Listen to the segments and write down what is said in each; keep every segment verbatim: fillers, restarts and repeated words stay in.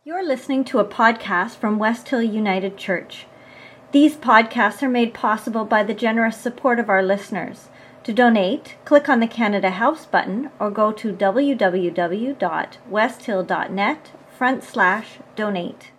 You're listening to a podcast from West Hill United Church. These podcasts are made possible by the generous support of our listeners. To donate, click on the Canada Helps button or go to w w w dot westhill dot net front slash donate.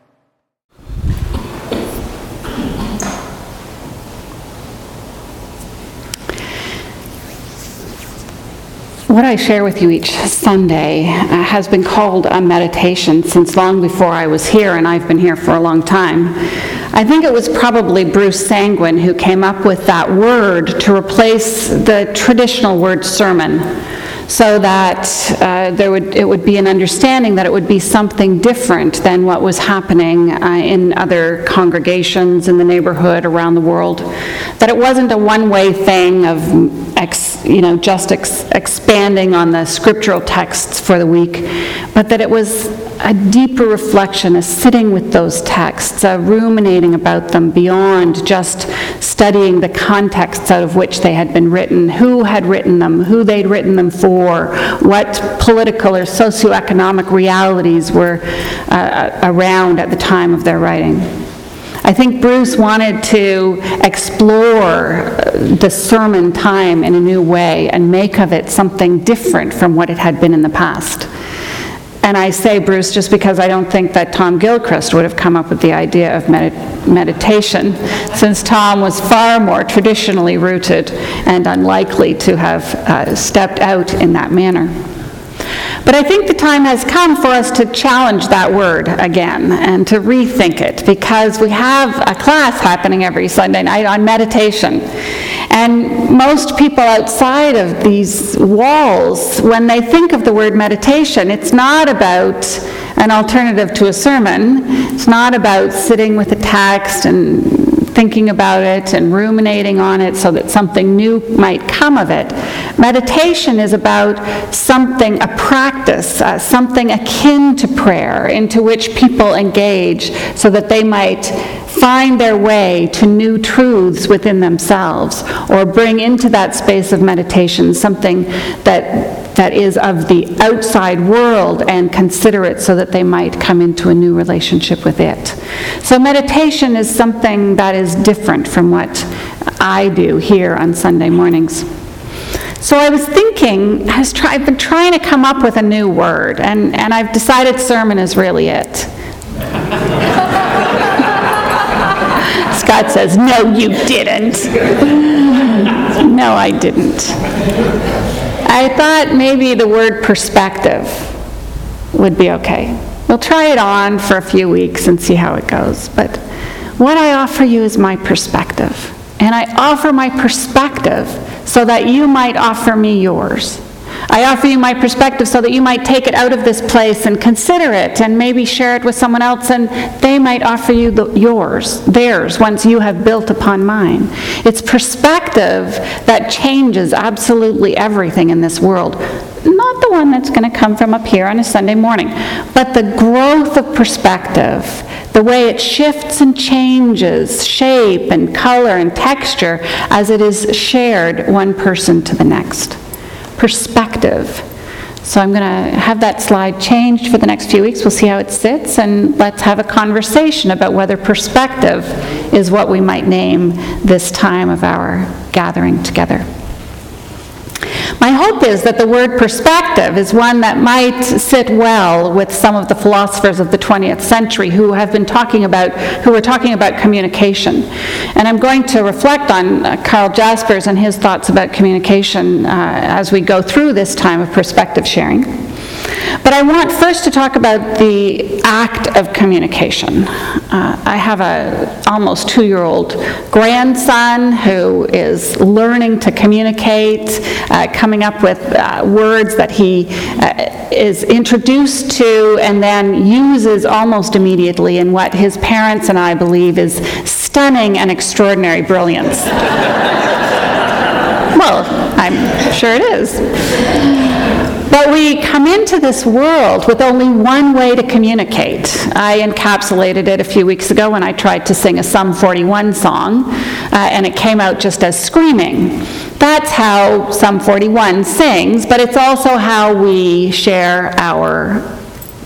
What I share with you each Sunday uh, has been called a meditation since long before I was here, and I've been here for a long time. I think it was probably Bruce Sanguin who came up with that word to replace the traditional word sermon, so that uh, there would it would be an understanding that it would be something different than what was happening uh, in other congregations in the neighborhood around the world. That it wasn't a one-way thing of ex, you know just ex, expanding on the scriptural texts for the week, but that it was a deeper reflection, a sitting with those texts, a ruminating about them beyond just studying the contexts out of which they had been written, who had written them, who they'd written them for, what political or socioeconomic realities were uh, around at the time of their writing. I think Bruce wanted to explore the sermon time in a new way and make of it something different from what it had been in the past. And I say Bruce just because I don't think that Tom Gilchrist would have come up with the idea of med- meditation, since Tom was far more traditionally rooted and unlikely to have uh, stepped out in that manner. But I think the time has come for us to challenge that word again and to rethink it, because we have a class happening every Sunday night on meditation. And most people outside of these walls, when they think of the word meditation, it's not about an alternative to a sermon. It's not about sitting with a text and thinking about it and ruminating on it so that something new might come of it. Meditation is about something, a practice, uh, something akin to prayer, into which people engage so that they might find their way to new truths within themselves, or bring into that space of meditation something that that is of the outside world and consider it so that they might come into a new relationship with it. So meditation is something that is different from what I do here on Sunday mornings. So I was thinking, I was try, I've been trying to come up with a new word, and, and I've decided sermon is really it. Scott says, no, you didn't. No, I didn't. I thought maybe the word perspective would be okay. We'll try it on for a few weeks and see how it goes. But what I offer you is my perspective. And I offer my perspective so that you might offer me yours. I offer you my perspective so that you might take it out of this place and consider it and maybe share it with someone else, and they might offer you the, yours, theirs, once you have built upon mine. It's perspective that changes absolutely everything in this world. Not the one that's going to come from up here on a Sunday morning, but the growth of perspective, the way it shifts and changes shape and color and texture as it is shared one person to the next. Perspective. So I'm going to have that slide changed for the next few weeks. We'll see how it sits, and let's have a conversation about whether perspective is what we might name this time of our gathering together. My hope is that the word perspective is one that might sit well with some of the philosophers of the twentieth century who have been talking about, who were talking about communication. And I'm going to reflect on uh, Carl Jaspers and his thoughts about communication uh, as we go through this time of perspective sharing. But I want first to talk about the act of communication. Uh, I have a almost two-year-old grandson who is learning to communicate, uh, coming up with uh, words that he uh, is introduced to and then uses almost immediately in what his parents and I believe is stunning and extraordinary brilliance. Well, I'm sure it is. But we come into this world with only one way to communicate. I encapsulated it a few weeks ago when I tried to sing a Sum forty-one song, uh, and it came out just as screaming. That's how Sum forty-one sings, but it's also how we share our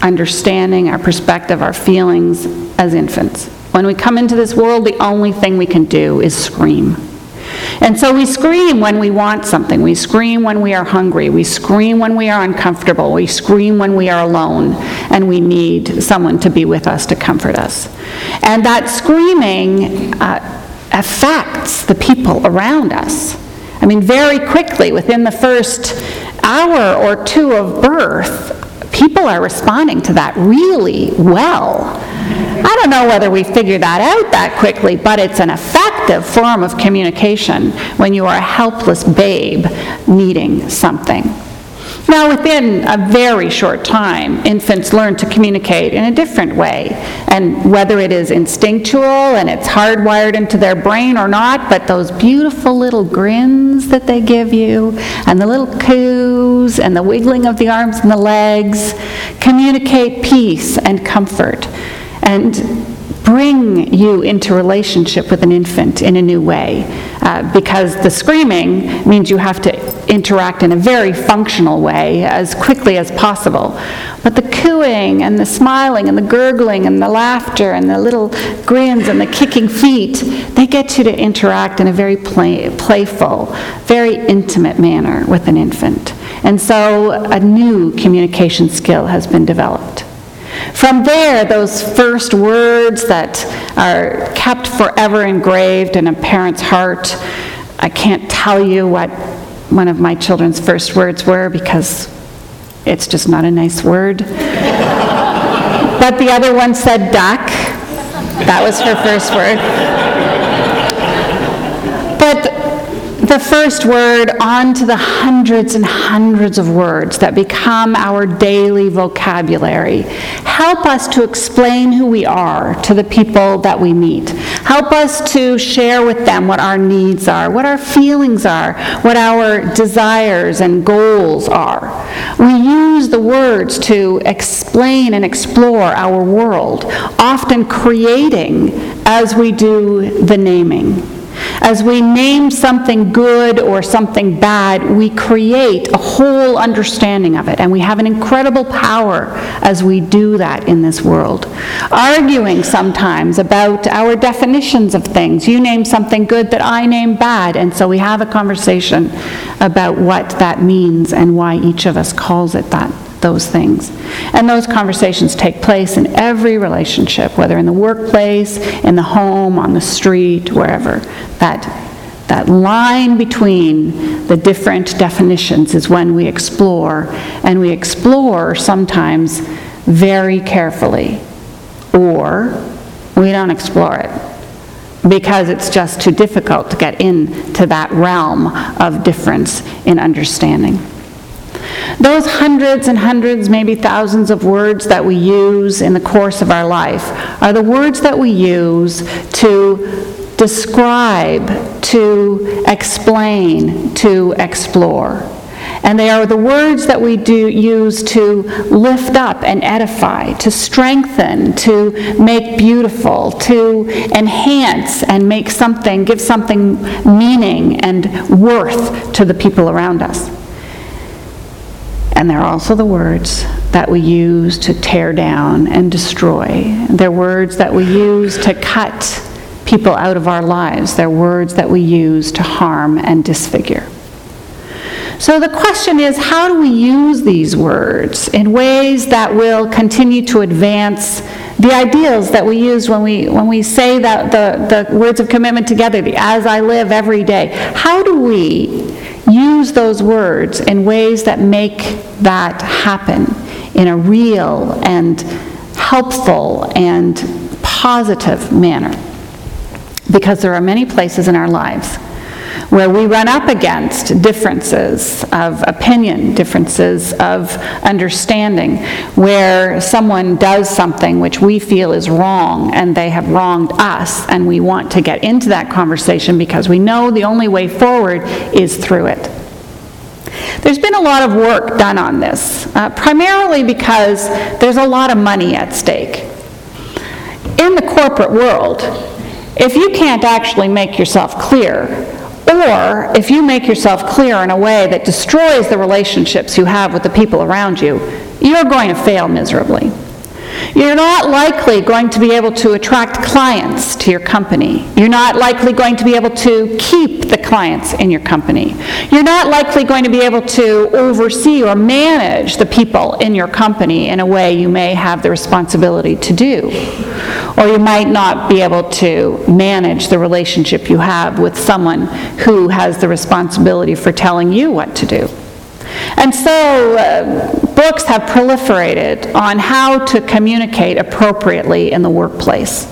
understanding, our perspective, our feelings as infants. When we come into this world, the only thing we can do is scream. And so we scream when we want something. We scream when we are hungry. We scream when we are uncomfortable. We scream when we are alone and we need someone to be with us to comfort us. And that screaming uh, affects the people around us. I mean, very quickly, within the first hour or two of birth, people are responding to that really well. I don't know whether we figure that out that quickly, but it's an effective form of communication when you are a helpless babe needing something. Now, within a very short time, infants learn to communicate in a different way. And whether it is instinctual and it's hardwired into their brain or not, but those beautiful little grins that they give you, and the little coos, and the wiggling of the arms and the legs, communicate peace and comfort, and bring you into relationship with an infant in a new way. Uh, because the screaming means you have to interact in a very functional way as quickly as possible. But the cooing and the smiling and the gurgling and the laughter and the little grins and the kicking feet, they get you to interact in a very play, playful, very intimate manner with an infant. And so a new communication skill has been developed. From there, those first words that are kept forever engraved in a parent's heart, I can't tell you what one of my children's first words were because it's just not a nice word. But the other one said duck. That was her first word. But the first word on to the hundreds and hundreds of words that become our daily vocabulary help us to explain who we are to the people that we meet. Help us to share with them what our needs are, what our feelings are, what our desires and goals are. We use the words to explain and explore our world, often creating as we do the naming. As we name something good or something bad, we create a whole understanding of it, and we have an incredible power as we do that in this world. Arguing sometimes about our definitions of things. You name something good that I name bad, and so we have a conversation about what that means and why each of us calls it that. Those things. And those conversations take place in every relationship, whether in the workplace, in the home, on the street, wherever. That, that line between the different definitions is when we explore, and we explore sometimes very carefully, or we don't explore it because it's just too difficult to get into that realm of difference in understanding. Those hundreds and hundreds, maybe thousands of words that we use in the course of our life are the words that we use to describe, to explain, to explore. And they are the words that we do use to lift up and edify, to strengthen, to make beautiful, to enhance and make something, give something meaning and worth to the people around us. And they're also the words that we use to tear down and destroy. They're words that we use to cut people out of our lives. They're words that we use to harm and disfigure. So the question is, how do we use these words in ways that will continue to advance the ideals that we use when we when we say that the, the words of commitment together, the as I live every day? How do we use those words in ways that make that happen in a real and helpful and positive manner? Because there are many places in our lives where we run up against differences of opinion, differences of understanding, where someone does something which we feel is wrong and they have wronged us, and we want to get into that conversation because we know the only way forward is through it. There's been a lot of work done on this, uh, primarily because there's a lot of money at stake. In the corporate world, if you can't actually make yourself clear, or if you make yourself clear in a way that destroys the relationships you have with the people around you, you're going to fail miserably. You're not likely going to be able to attract clients to your company. You're not likely going to be able to keep the clients in your company. You're not likely going to be able to oversee or manage the people in your company in a way you may have the responsibility to do. Or you might not be able to manage the relationship you have with someone who has the responsibility for telling you what to do. And so uh, books have proliferated on how to communicate appropriately in the workplace.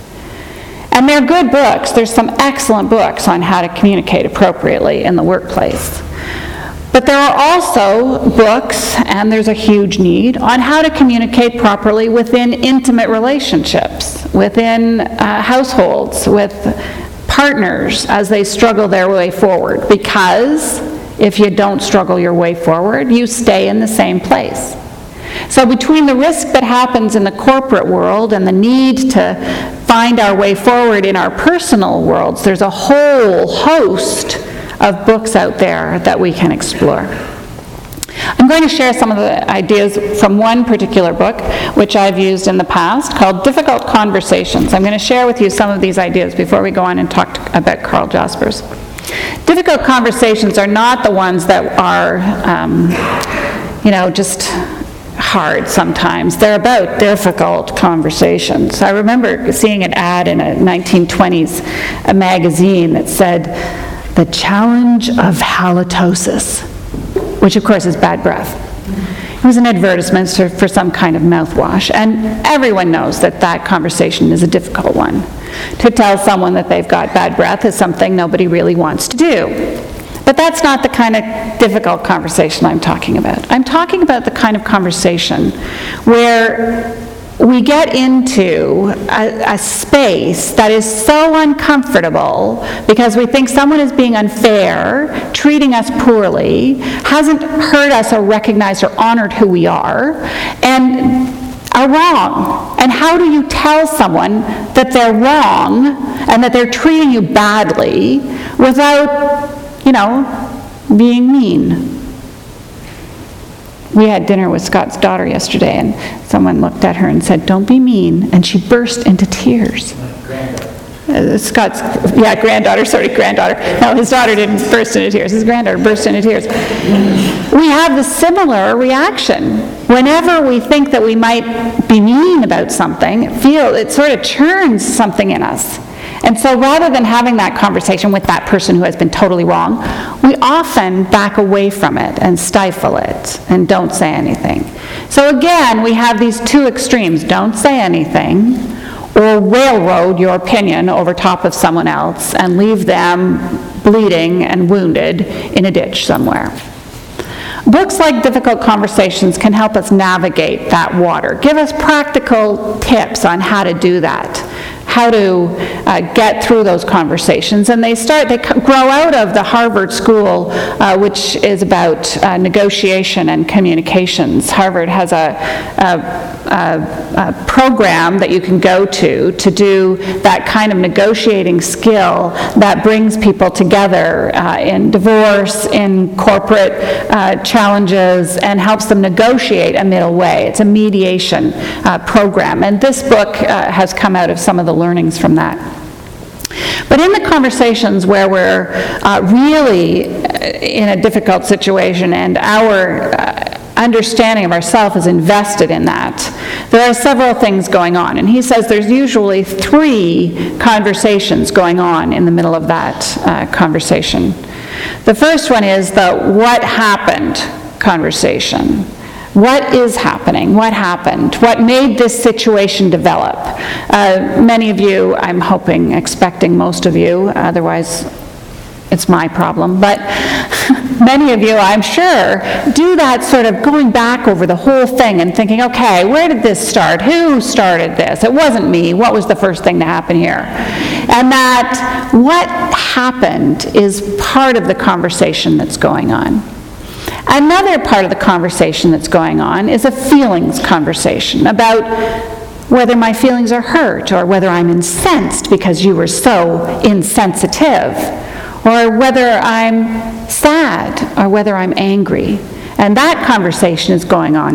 And they're good books. There's some excellent books on how to communicate appropriately in the workplace. But there are also books, and there's a huge need, on how to communicate properly within intimate relationships, within uh, households, with partners as they struggle their way forward. Because if you don't struggle your way forward, you stay in the same place. So between the risk that happens in the corporate world and the need to find our way forward in our personal worlds, there's a whole host of books out there that we can explore. I'm going to share some of the ideas from one particular book, which I've used in the past, called Difficult Conversations. I'm going to share with you some of these ideas before we go on and talk about Carl Jaspers. Difficult conversations are not the ones that are, um, you know, just hard sometimes. They're about difficult conversations. I remember seeing an ad in a nineteen twenties a magazine that said, "The challenge of halitosis," which of course is bad breath. It was an advertisement for, for some kind of mouthwash, and everyone knows that that conversation is a difficult one. To tell someone that they've got bad breath is something nobody really wants to do. But that's not the kind of difficult conversation I'm talking about. I'm talking about the kind of conversation where we get into a, a space that is so uncomfortable because we think someone is being unfair, treating us poorly, hasn't heard us or recognized or honored who we are, and are wrong. And how do you tell someone that they're wrong and that they're treating you badly without, you know, being mean? We had dinner with Scott's daughter yesterday, and someone looked at her and said, "Don't be mean," and she burst into tears. Uh, Scott's, yeah, granddaughter, sorry, granddaughter. No, his daughter didn't burst into tears. His granddaughter burst into tears. We have the similar reaction. Whenever we think that we might be mean about something, feel it sort of churns something in us. And so rather than having that conversation with that person who has been totally wrong, we often back away from it and stifle it and don't say anything. So again, we have these two extremes. Don't say anything, or railroad your opinion over top of someone else and leave them bleeding and wounded in a ditch somewhere. Books like Difficult Conversations can help us navigate that water, give us practical tips on how to do that, how to uh, get through those conversations. And they start, they grow out of the Harvard School, uh, which is about uh, negotiation and communications. Harvard has a, a A, a program that you can go to to do that kind of negotiating skill that brings people together uh, in divorce, in corporate uh, challenges, and helps them negotiate a middle way. It's a mediation uh, program, and this book uh, has come out of some of the learnings from that. But in the conversations where we're uh, really in a difficult situation and our uh, understanding of ourselves is invested in that, there are several things going on. And he says there's usually three conversations going on in the middle of that uh, conversation. The first one is the what happened conversation. What is happening? What happened? What made this situation develop? Uh, many of you, I'm hoping, expecting most of you, otherwise it's my problem, but many of you, I'm sure, do that sort of going back over the whole thing and thinking, okay, where did this start? Who started this? It wasn't me. What was the first thing to happen here? And that what happened is part of the conversation that's going on. Another part of the conversation that's going on is a feelings conversation about whether my feelings are hurt or whether I'm incensed because you were so insensitive, or whether I'm sad or whether I'm angry. And that conversation is going on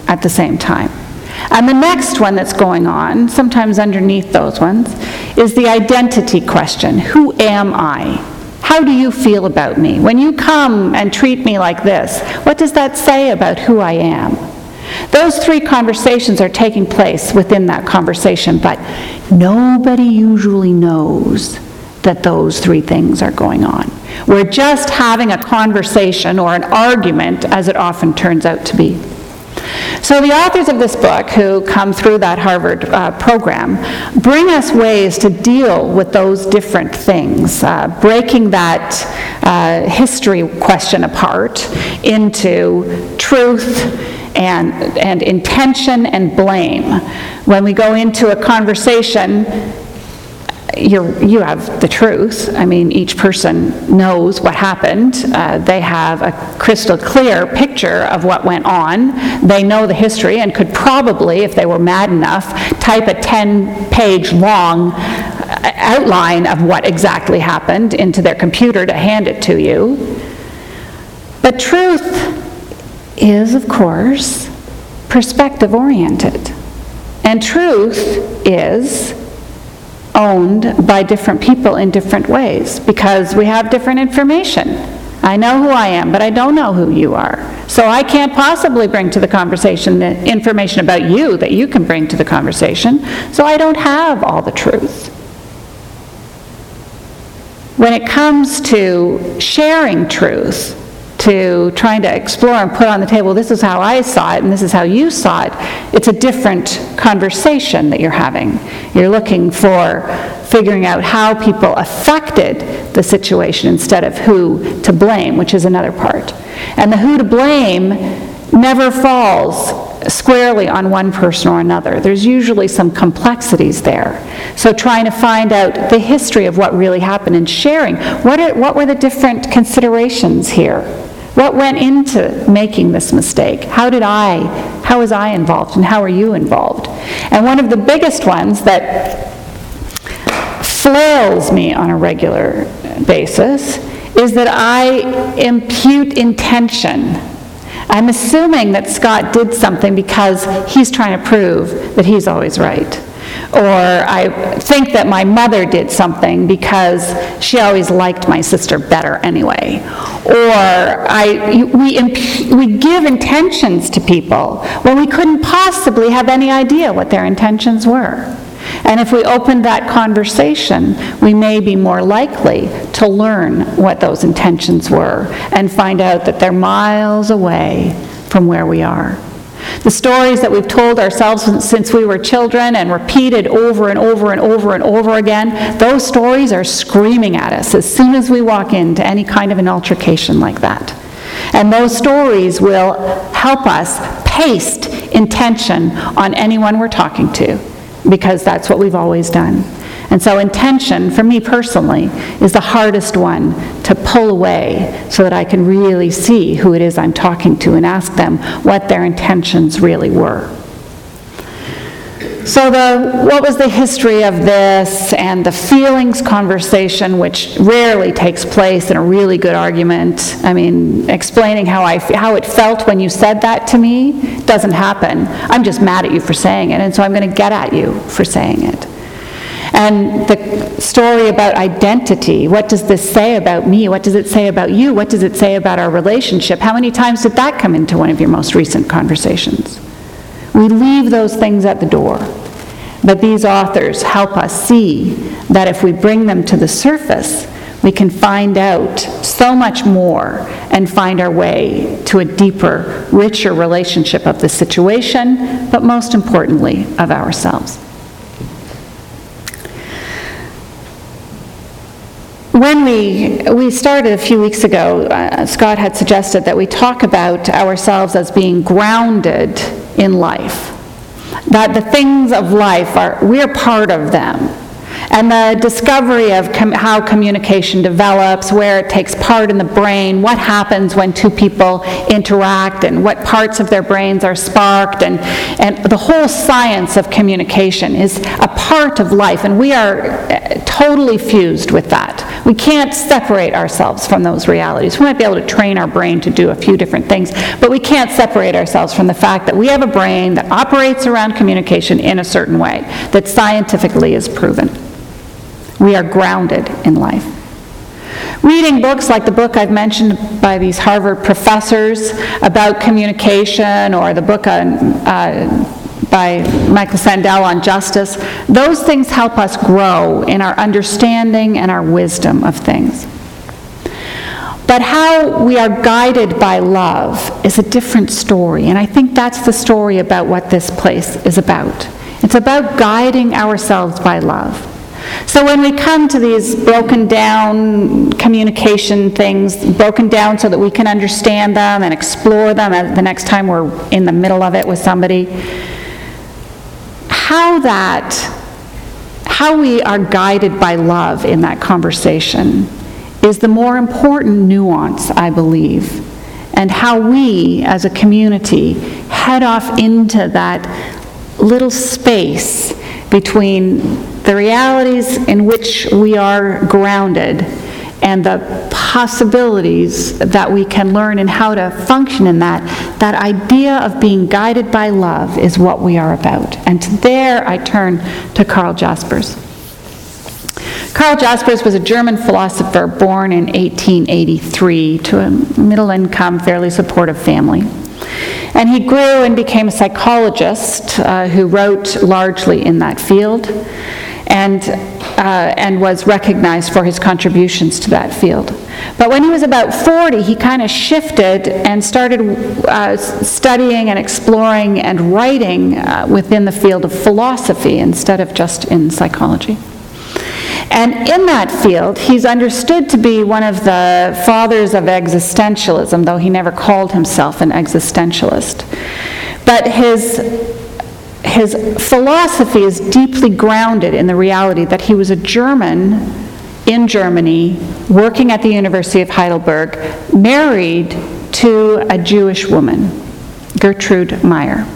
at the same time. And the next one that's going on, sometimes underneath those ones, is the identity question. Who am I? How do you feel about me? When you come and treat me like this, what does that say about who I am? Those three conversations are taking place within that conversation, but nobody usually knows that those three things are going on. We're just having a conversation or an argument, as it often turns out to be. So the authors of this book, who come through that Harvard uh, program, bring us ways to deal with those different things, uh, breaking that uh, history question apart into truth and, and intention and blame. When we go into a conversation, You're, you have the truth. I mean, each person knows what happened. Uh, they have a crystal clear picture of what went on. They know the history and could probably, if they were mad enough, type a ten-page long outline of what exactly happened into their computer to hand it to you. But truth is, of course, perspective-oriented. And truth is owned by different people in different ways because we have different information. I know who I am, but I don't know who you are. So I can't possibly bring to the conversation the information about you that you can bring to the conversation, so I don't have all the truth. When it comes to sharing truth, to trying to explore and put on the table, this is how I saw it and this is how you saw it, it's a different conversation that you're having. You're looking for figuring out how people affected the situation instead of who to blame, which is another part. And the who to blame never falls squarely on one person or another. There's usually some complexities there. So trying to find out the history of what really happened and sharing, what are, what were the different considerations here? What went into making this mistake? How did I, how was I involved and how are you involved? And one of the biggest ones that flails me on a regular basis is that I impute intention. I'm assuming that Scott did something because he's trying to prove that he's always right. Or I think that my mother did something because she always liked my sister better anyway. Or I, we, imp- we give intentions to people when we couldn't possibly have any idea what their intentions were. And if we open that conversation, we may be more likely to learn what those intentions were and find out that they're miles away from where we are. The stories that we've told ourselves since we were children and repeated over and over and over and over again, those stories are screaming at us as soon as we walk into any kind of an altercation like that. And those stories will help us paste intention on anyone we're talking to, because that's what we've always done. And so intention, for me personally, is the hardest one to pull away so that I can really see who it is I'm talking to and ask them what their intentions really were. So the what was the history of this and the feelings conversation, which rarely takes place in a really good argument. I mean, explaining how I how it felt when you said that to me doesn't happen. I'm just mad at you for saying it, and so I'm going to get at you for saying it. And the story about identity, what does this say about me? What does it say about you? What does it say about our relationship? How many times did that come into one of your most recent conversations? We leave those things at the door. But these authors help us see that if we bring them to the surface, we can find out so much more and find our way to a deeper, richer relationship of the situation, but most importantly, of ourselves. When we, we started a few weeks ago, uh, Scott had suggested that we talk about ourselves as being grounded in life. That the things of life, are we're part of them. And the discovery of com- how communication develops, where it takes part in the brain, what happens when two people interact, and what parts of their brains are sparked, and, and the whole science of communication is a part of life, and we are totally fused with that. We can't separate ourselves from those realities. We might be able to train our brain to do a few different things, but we can't separate ourselves from the fact that we have a brain that operates around communication in a certain way, that scientifically is proven. We are grounded in life. Reading books like the book I've mentioned by these Harvard professors about communication, or the book on, uh, by Michael Sandel on justice, those things help us grow in our understanding and our wisdom of things. But how we are guided by love is a different story, and I think that's the story about what this place is about. It's about guiding ourselves by love. So when we come to these broken down communication things, broken down so that we can understand them and explore them the next time we're in the middle of it with somebody, how that, how we are guided by love in that conversation is the more important nuance, I believe, and how we as a community head off into that little space between the realities in which we are grounded and the possibilities that we can learn and how to function in that. That idea of being guided by love is what we are about. And to there I turn to Karl Jaspers. Karl Jaspers was a German philosopher born in eighteen eighty-three to a middle-income, fairly supportive family. And he grew and became a psychologist uh, who wrote largely in that field, and uh, and was recognized for his contributions to that field. But when he was about forty, he kind of shifted and started uh, studying and exploring and writing uh, within the field of philosophy instead of just in psychology. And in that field, he's understood to be one of the fathers of existentialism, though he never called himself an existentialist. But his, his philosophy is deeply grounded in the reality that he was a German in Germany, working at the University of Heidelberg, married to a Jewish woman, Gertrude Meyer.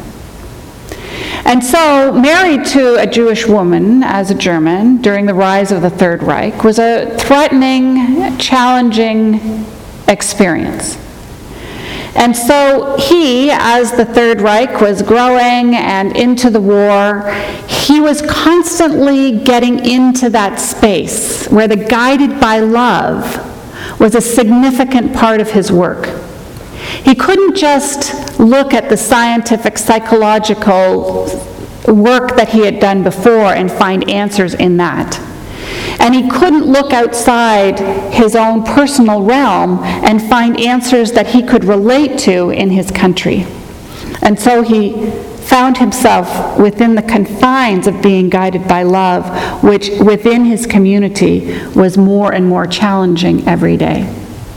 And so, married to a Jewish woman as a German during the rise of the Third Reich was a threatening, challenging experience. And so he, as the Third Reich was growing and into the war, he was constantly getting into that space where the guided by love was a significant part of his work. He couldn't just look at the scientific, psychological work that he had done before and find answers in that. And he couldn't look outside his own personal realm and find answers that he could relate to in his country. And so he found himself within the confines of being guided by love, which within his community was more and more challenging every day.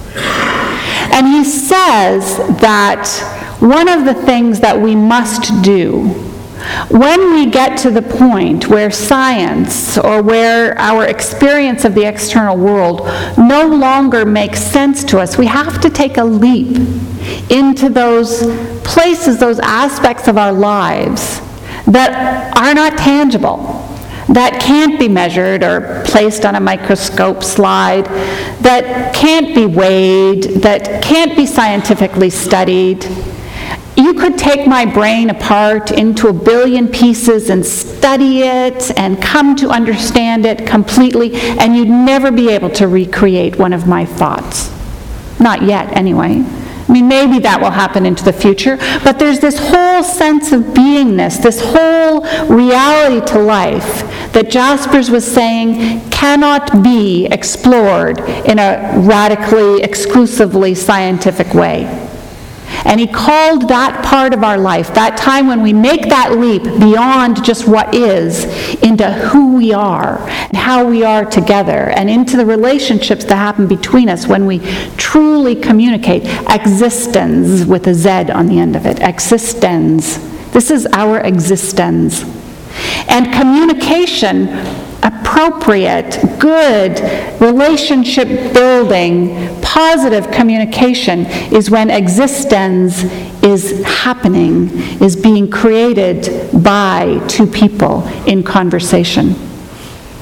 And he says that one of the things that we must do when we get to the point where science or where our experience of the external world no longer makes sense to us, we have to take a leap into those places, those aspects of our lives that are not tangible, that can't be measured or placed on a microscope slide, that can't be weighed, that can't be scientifically studied. You could take my brain apart into a billion pieces and study it and come to understand it completely, and you'd never be able to recreate one of my thoughts. Not yet, anyway. I mean, maybe that will happen into the future, but there's this whole sense of beingness, this whole reality to life that Jaspers was saying cannot be explored in a radically, exclusively scientific way. And he called that part of our life, that time when we make that leap beyond just what is, into who we are and how we are together, and into the relationships that happen between us when we truly communicate. Existence with a Z on the end of it. Existence. This is our existence. And communication, appropriate, good, relationship building, positive communication is when existence is happening, is being created by two people in conversation.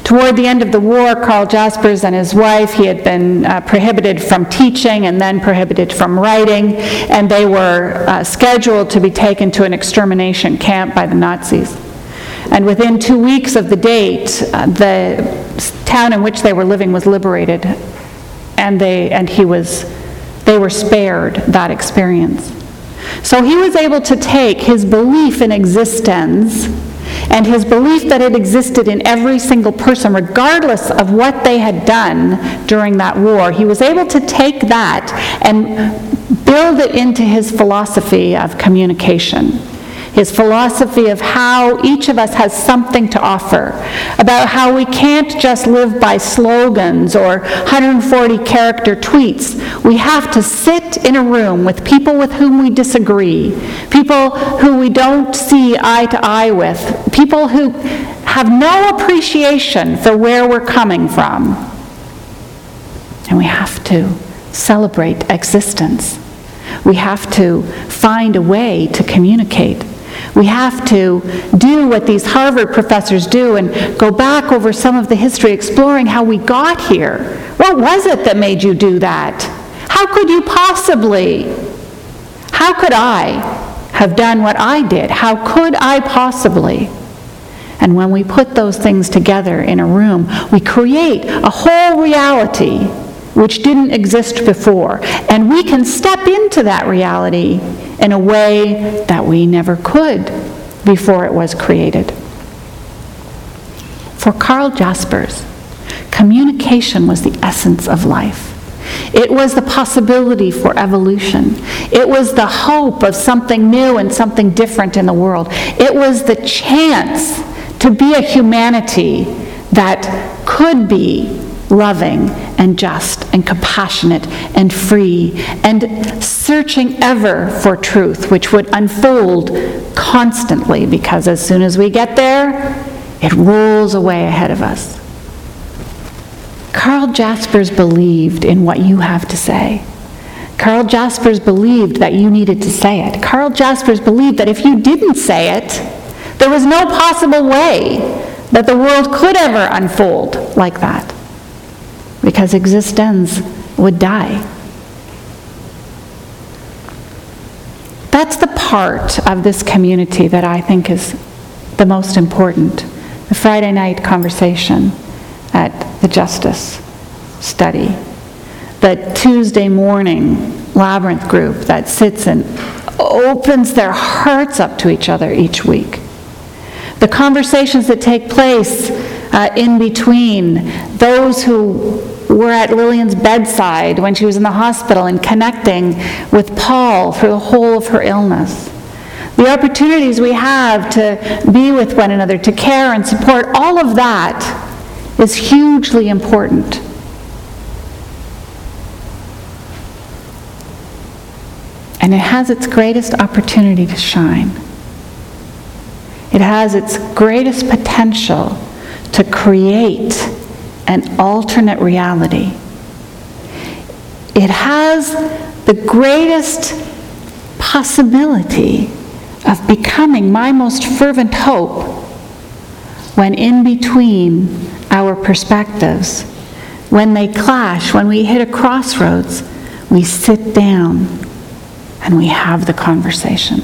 Toward the end of the war, Karl Jaspers and his wife, he had been uh, prohibited from teaching and then prohibited from writing, and they were uh, scheduled to be taken to an extermination camp by the Nazis. And within two weeks of the date, uh, the town in which they were living was liberated, and they and he was, they were spared that experience. So he was able to take his belief in existence and his belief that it existed in every single person, regardless of what they had done during that war. He was able to take that and build it into his philosophy of communication, his philosophy of how each of us has something to offer, about how we can't just live by slogans or one hundred forty character tweets. We have to sit in a room with people with whom we disagree, people who we don't see eye to eye with, people who have no appreciation for where we're coming from. And we have to celebrate existence. We have to find a way to communicate. We have to do what these Harvard professors do and go back over some of the history, exploring how we got here. What was it that made you do that? How could you possibly? How could I have done what I did? How could I possibly? And when we put those things together in a room, we create a whole reality which didn't exist before. And we can step into that reality in a way that we never could before it was created. For Karl Jaspers, communication was the essence of life. It was the possibility for evolution. It was the hope of something new and something different in the world. It was the chance to be a humanity that could be loving and just and compassionate and free and searching ever for truth, which would unfold constantly, because as soon as we get there, it rolls away ahead of us. Karl Jaspers believed in what you have to say. Karl Jaspers believed that you needed to say it. Karl Jaspers believed that if you didn't say it, there was no possible way that the world could ever unfold like that, because existence would die. That's the part of this community that I think is the most important. The Friday night conversation at the Justice Study. The Tuesday morning Labyrinth group that sits and opens their hearts up to each other each week. The conversations that take place uh, in between those who were at Lillian's bedside when she was in the hospital and connecting with Paul through the whole of her illness. The opportunities we have to be with one another, to care and support, all of that is hugely important. And it has its greatest opportunity to shine. It has its greatest potential to create an alternate reality. It has the greatest possibility of becoming my most fervent hope when in between our perspectives, when they clash, when we hit a crossroads, we sit down and we have the conversation.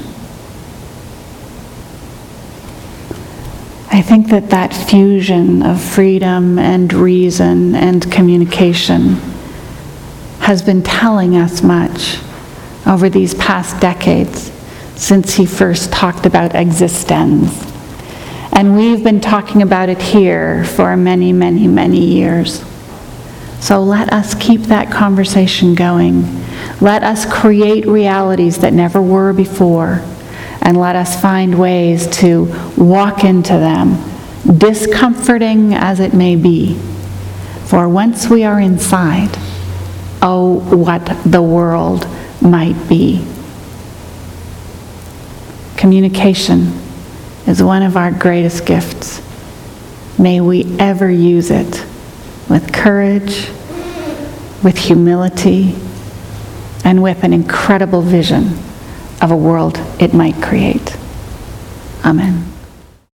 I think that that fusion of freedom and reason and communication has been telling us much over these past decades since he first talked about existence. And we've been talking about it here for many, many, many years. So let us keep that conversation going. Let us create realities that never were before. And let us find ways to walk into them, discomforting as it may be. For once we are inside, oh, what the world might be. Communication is one of our greatest gifts. May we ever use it with courage, with humility, and with an incredible vision of a world it might create. Amen.